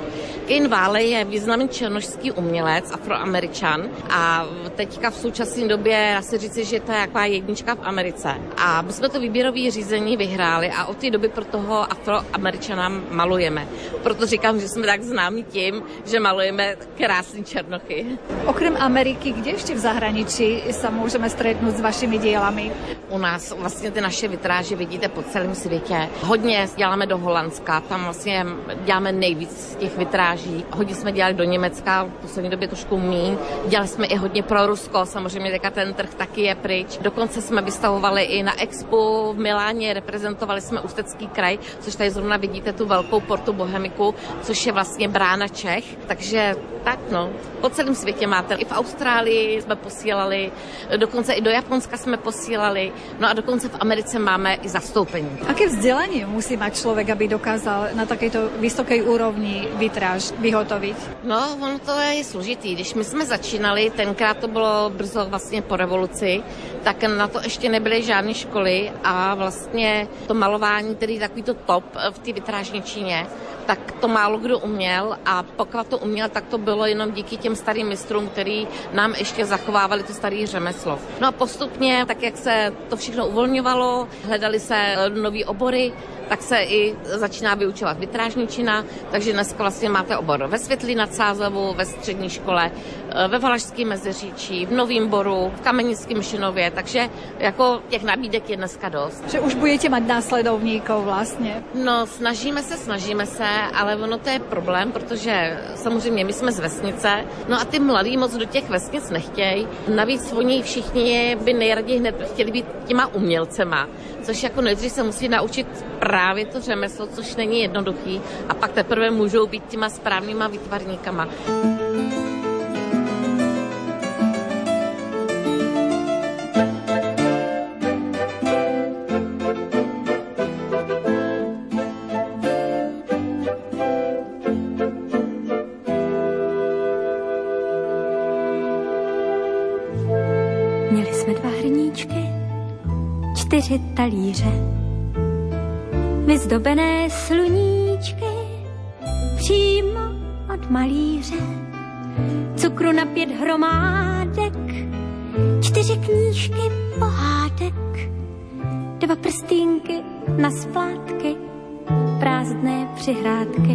Kane Valley je významný černošský umělec, afroameričan a teďka v současné době dá se říci, že to je taková jednička v Americe. A my jsme to výběrové řízení vyhráli a od té doby pro toho afroameričana malujeme. Proto říkám, že jsme tak známi tím, že malujeme krásné černochy. Okrem Ameriky, kde ještě v zahraničí sa můžeme stretnout s vašimi dílami? U nás vlastně ty naše vitráže vidíte po celém světě. Hodně děláme do Holandska, tam vlastně děláme nejvíc těch vitráží. Hodně jsme dělali do Německa, v poslední době trošku míň. Dělali jsme i hodně pro Rusko, samozřejmě teďka ten trh taky je pryč. Dokonce jsme vystavovali i na Expo v Miláně, reprezentovali jsme Ústecký kraj, což tady zrovna vidíte tu velkou portu Bohemiku, což je vlastně brána Čech. Takže tak no, po celém světě máte. I v Austrálii jsme posílali, dokonce i do Japonska jsme posílali, no a dokonce v Americe máme i zastoupení. Aké vzdelanie musí mať človek, aby dokázal na takejto vysokej úrovni vitráž vyhotoviť? No, ono to je složitý. Když my jsme začínali, tenkrát to bylo brzo vlastně po revoluci, tak na to ještě nebyly žádné školy a vlastně to malování, tedy takový to top v té vitrážní Číně, tak to málo kdo uměl a pokud to uměl, tak to bylo jenom díky těm starým mistrům, který nám ještě zachovávali to staré řemeslo. No a postupně, tak jak se to všechno uvolňovalo, hledali se nový obory, tak se i začíná vyučovat vitrážničina, takže dneska vlastně máte obor ve Světlí nad Sázavou, ve střední škole, ve Valašském Meziříčí, v Novým Boru, v Kamenickém Šinově, takže jako těch nabídek je dneska dost. Že už budete mať následovníkov vlastně? No, snažíme se, snažíme se, ale ono to je problém, protože samozřejmě my jsme z vesnice, no a ty mladí moc do těch vesnic nechtějí. Navíc oni všichni by nejraději hned chtěli být těma umělcema, což jako nejdřív se musí naučit právě to řemeslo, což není jednoduchý a pak teprve můžou být těma správnýma výtvarníkama. Měli jsme dva hrníčky, čtyři talíře, vyzdobené sluníčky přímo od malíře, cukru na pět hromádek, čtyři knížky pohádek, dva prstínky na splátky, prázdné přihrádky.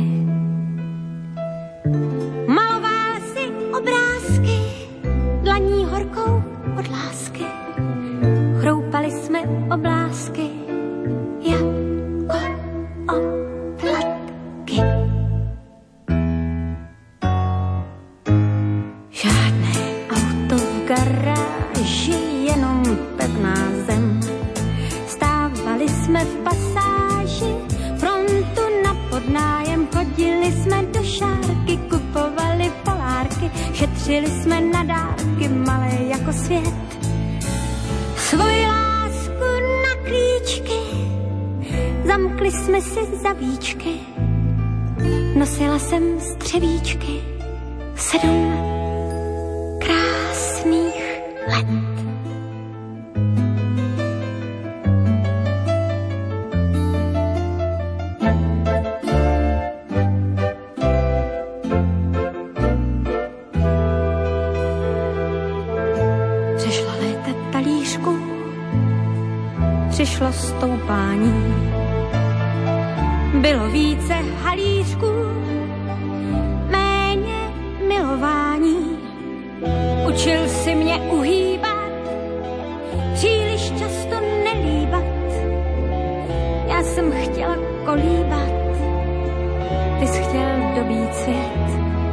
Maloval si obrázky dlaní horkou od lásky, chroupali jsme oblásky jako oplatky. Žádné auto v garáži, jenom pevná zem. Stávali jsme v pasáži, frontu na podnájem, chodili jsme do šárky, kupovali polárky, šetřili jsme na dárky, malé jako svět. Svoji lásku na klíčky, zamkli jsme si zavíčky, nosila jsem střevíčky, sedm krásných let. Přešla léta talířku, přišlo stoupání, bylo více halířků, méně milování. Učil si mě uhýbat, příliš často nelíbat. Já jsem chtěla kolíbat, ty jsi chtěl dobít svět.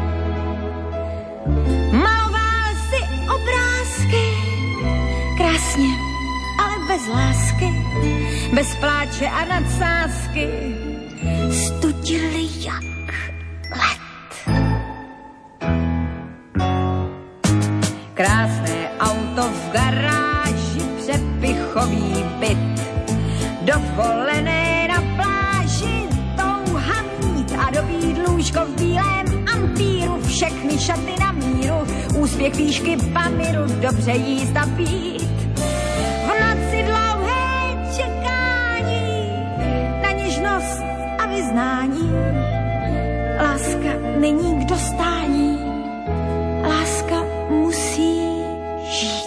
Maloval si obrázky, krásně, ale bez lásky, bez pláče a nadsázky, studili jak let. Krásné auto v garáži, přepichový byt, dovolené na pláži, touha mít a dobít lůžko v bílém ampíru, všechny šaty na míru, úspěch výšky Pamiru, dobře jíst a pít. V noci dlouhé čekání na něžnost a vyznání, láska není k dostání. Láska musí žít.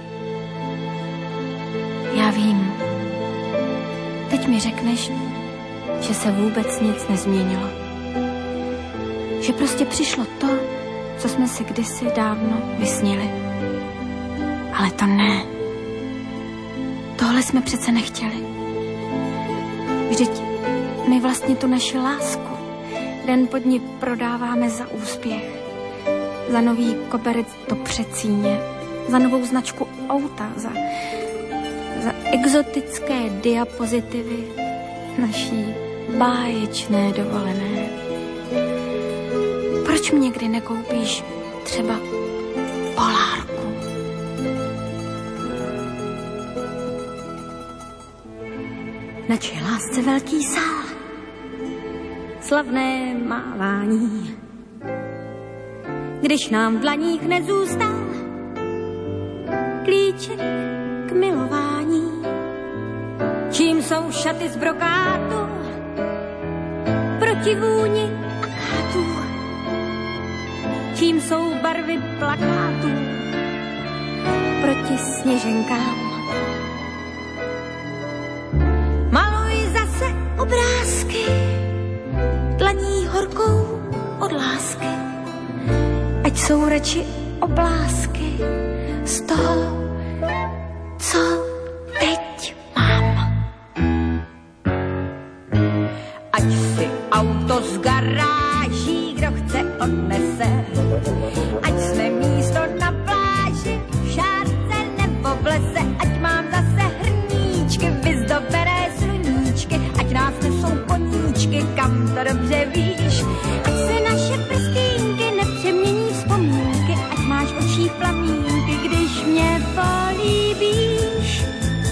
Já vím. Teď mi řekneš, že se vůbec nic nezměnilo. Že prostě přišlo to, co jsme si kdysi dávno vysnili. Ale to ne. Tohle jsme přece nechtěli. Vždyť my vlastně tu naši lásku den po dni prodáváme za úspěch. Za nový koberec do Přecíně. Za novou značku auta. Za, za exotické diapozitivy naší báječné dovolené. Proč mi někdy nekoupíš třeba polárku? Nači lásce velký sál, slavné mávání. Když nám v dlaních nezůstal klíček k milování, čím jsou šaty z brokátu proti vůni akátů, čím jsou barvy plakátů proti sněženkám. Maluj zase obrázky dlaní horkou od lásky, ať jsou radši oblásky z toho, co teď mám. Ať si auto z garáží kdo chce odnese, ať jsme místo na pláži, v šárce nebo v lese, ať mám zase hrníčky, vyzdobené sluníčky, ať nás nesou koníčky, kam to dobře víš, ať se naše prstínky nepřemění vzpomínky, ať máš v očích plamínky, když mě políbíš.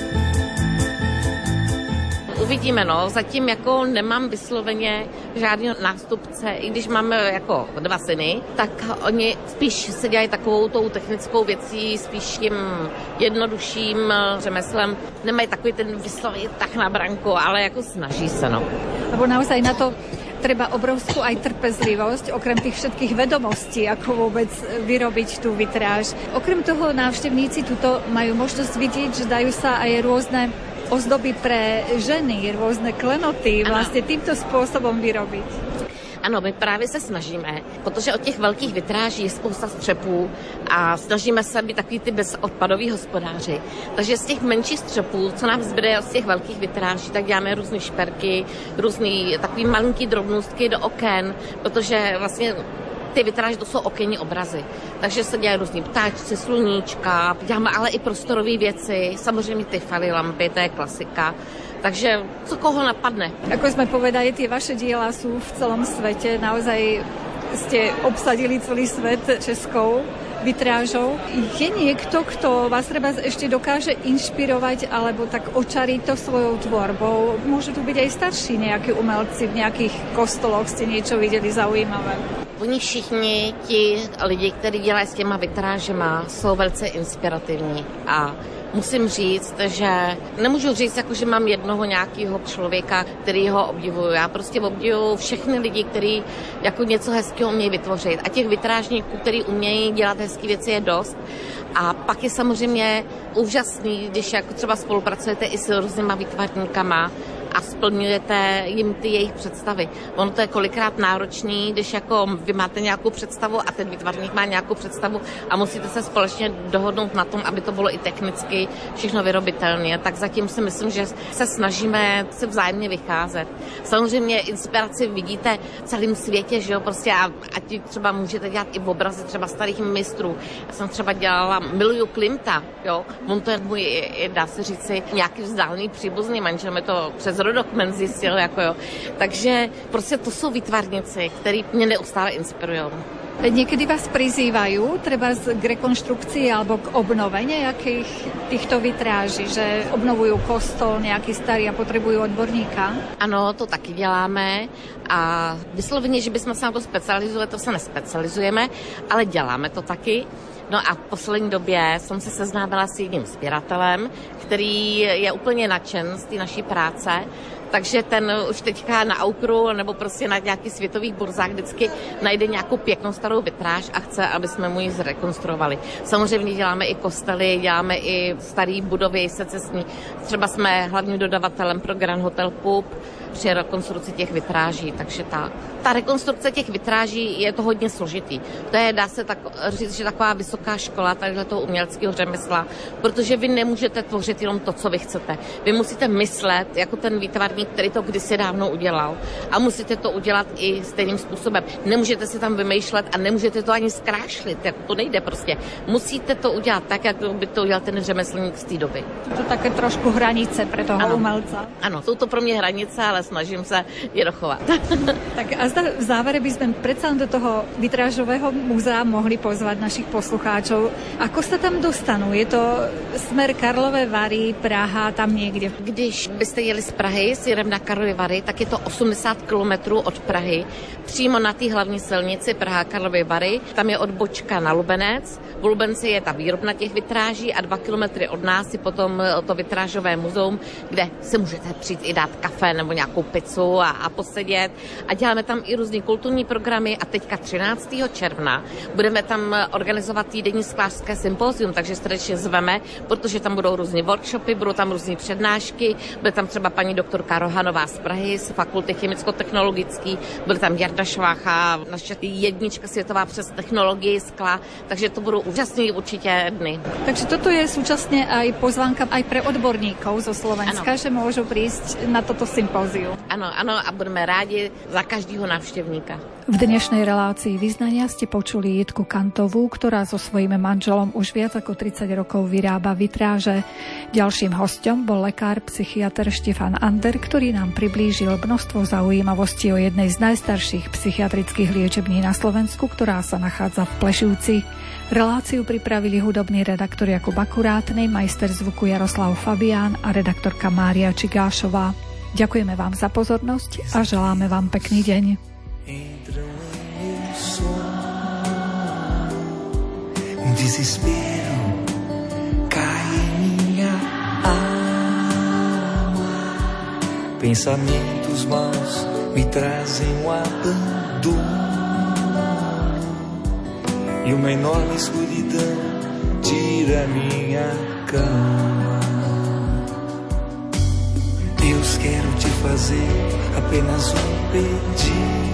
Uvidíme, no. Zatím jako nemám vysloveně žádný nástupce, i když máme jako dva syny, tak oni spíš se dělají takovou tou technickou věcí, spíš tím jednodušším řemeslem. Nemají takový ten vyslovený tak na branku, ale jako snaží se, no. Lebo naozaj na to treba obrovskú aj trpezlivosť, okrem tých všetkých vedomostí, ako vôbec vyrobiť tú vitráž. Okrem toho návštevníci tuto majú možnosť vidieť, že dajú sa aj rôzne ozdoby pre ženy, rôzne klenoty vlastne týmto spôsobom vyrobiť. Ano, my právě se snažíme, protože od těch velkých vitráží je spousta střepů a snažíme se být takový ty bezodpadový hospodáři. Takže z těch menších střepů, co nám zbyde z těch velkých vitráží, tak děláme různé šperky, různé takový malinký drobnůstky do oken, protože vlastně ty vitráže to jsou okenní obrazy. Takže se dělají různý ptáčci, sluníčka, děláme ale i prostorové věci, samozřejmě ty fary lampy, to je klasika. Takže co koho napadne. Ako sme povedali, tie vaše diela sú v celom svete. Naozaj ste obsadili celý svet českou vitrážou. Je niekto, kto vás treba ešte dokáže inšpirovať alebo tak očariť to svojou tvorbou? Môžu tu byť aj starší nejakí umelci, v nejakých kostoloch ste niečo videli zaujímavé? Oni všichni ti lidi, kteří dělají s těma vitrážema, jsou velice inspirativní a musím říct, že nemůžu říct, jako, že mám jednoho nějakého člověka, který ho obdivuju. Já prostě obdivuju všechny lidi, kteří jako něco hezkého umějí vytvořit. A těch vitrážníků, kteří umějí dělat hezké věci, je dost. A pak je samozřejmě úžasný, když jako třeba spolupracujete i s různýma výtvarníkama a splňujete jim ty jejich představy. Ono to je kolikrát náročný, když jako vy máte nějakou představu a ten výtvarník má nějakou představu a musíte se společně dohodnout na tom, aby to bylo i technicky všechno vyrobitelné. Tak zatím si myslím, že se snažíme si vzájemně vycházet. Samozřejmě inspiraci vidíte v celém světě, že jo, prostě a, a ti třeba můžete dělat i obrazy třeba starých mistrů. Já jsem třeba dělala Miluju Klimta, jo, on to je můj, dá se říci, nějaký vzdálený příbuzný manžel, mi to přes rodokmen zjistil, jako jo. Takže prostě to jsou výtvarníci, který mě neustále inspirují. Niekedy vás prizývajú, treba k rekonštrukcii alebo k obnove nejakých týchto vitráží, že obnovujú kostol nejaký starý a potrebujú odborníka? Ano, to taky děláme a vysloveně, že bychom se na to specializovali, to se nespecializujeme, ale děláme to taky. No a v poslední době jsem se seznámila s jedním sběratelem, který je úplně nadšen z té naší práce, takže ten už teďka na Aukru nebo prostě na nějakých světových burzách vždycky najde nějakou pěknou starou vitráž a chce, aby jsme mu ji zrekonstruovali. Samozřejmě děláme i kostely, děláme i staré budovy secesní. Třeba jsme hlavním dodavatelem pro Grand Hotel Pup při rekonstrukci těch vitráží, takže ta, ta rekonstrukce těch vitráží je to hodně složitý. To je, dá se tak říct, že taková vysoká škola tadyhle toho uměleckého řemesla, protože vy nemůžete tvořit jenom to, co vy chcete. Vy musíte myslet jako ten výtvarník, který to kdysi dávno udělal, a musíte to udělat i stejným způsobem. Nemůžete si tam vymýšlet a nemůžete to ani zkrášlit, jako to nejde prostě. Musíte to udělat tak, jak by to udělal ten řemeslník z té doby. To také trošku hranice pre toho ano. umelca. Ano, jsou to pro mě hranice, ale snažím sa je dochovať. Tak a zda v závere by sme predsa do toho vitrážového múzea mohli pozvať našich poslucháčov. Ako sa tam dostanú? Je to smer Karlové Vary, Praha, tam niekde? Když byste jeli z Prahy směrem na Karlovy Vary, tak je to osmdesát kilometrů od Prahy. Přímo na té hlavní silnici Praha Karlovy Vary. Tam je odbočka na Lubenec. V Lubenci je ta výrobna těch vitráží a dva kilometry od nás je potom to vitrážové muzeum, kde si můžete přijít i dát kafe nebo nějakou pizzu a, a posedět. A děláme tam i různý kulturní programy a teďka třináctého června budeme tam organizovat týdenní sklářské sympózium, takže srdečně zveme, protože tam budou různé workshopy, budou tam různé přednášky, bude tam třeba paní doktorka Rohanová z Prahy z Fakulty chemicko-technologický, bude tam Jarda Švácha, naše jednička světová přes technologii skla, takže to budou úžasné určitě dny. Takže toto je súčasne aj pozvánka aj pre odborníkov zo Slovenska, ano. Že môžu prísť na toto sympózium. Ano, ano, a budeme rádi za každého návštevníka. V dnešnej relácii Vyznania ste počuli Jitku Kantovú, ktorá so svojím manželom už viac ako tridsať rokov vyrába vitráže. Ďalším hosťom bol lekár, psychiatr Štefan Ander, ktorý nám priblížil množstvo zaujímavostí o jednej z najstarších psychiatrických liečební na Slovensku, ktorá sa nachádza v Plešivci. Reláciu pripravili hudobný redaktor Jakub Akurátny, majster zvuku Jaroslav Fabián a redaktorka Mária Čigášová. Ďakujeme vám za pozornosť a želáme vám pekný deň. Um desespero cai em minha alma. Pensamentos maus me trazem um abandono e uma enorme escuridão tira minha cama. Deus, quero te fazer apenas um pedido.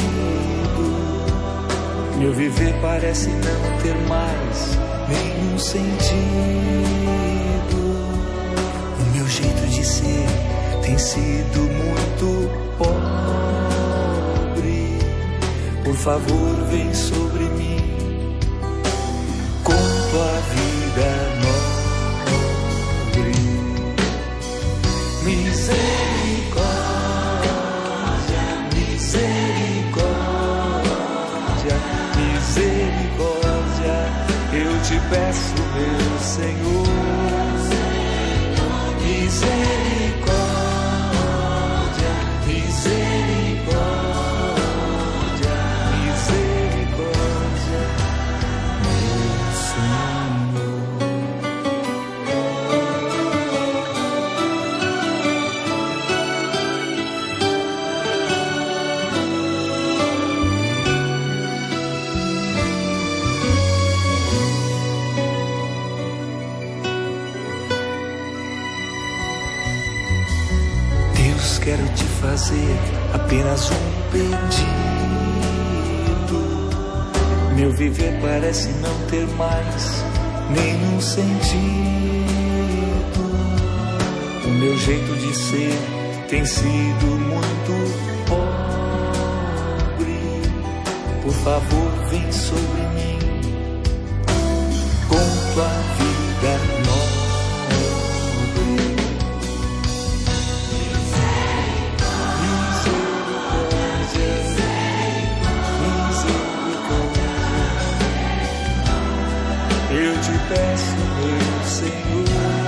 Meu viver parece não ter mais nenhum sentido. O meu jeito de ser tem sido muito pobre. Por favor, vem sobre mim com tua vida nobre. Misericórdia, misericórdia, misericórdia, eu te peço, meu Senhor. Misericórdia, misericórdia, misericórdia, meu Senhor. Quero te fazer apenas um pedido. Meu viver parece não ter mais nenhum sentido. O meu jeito de ser tem sido muito pobre. Por favor, vem sobre mim com tua vida nova. Eu te peço, meu Senhor.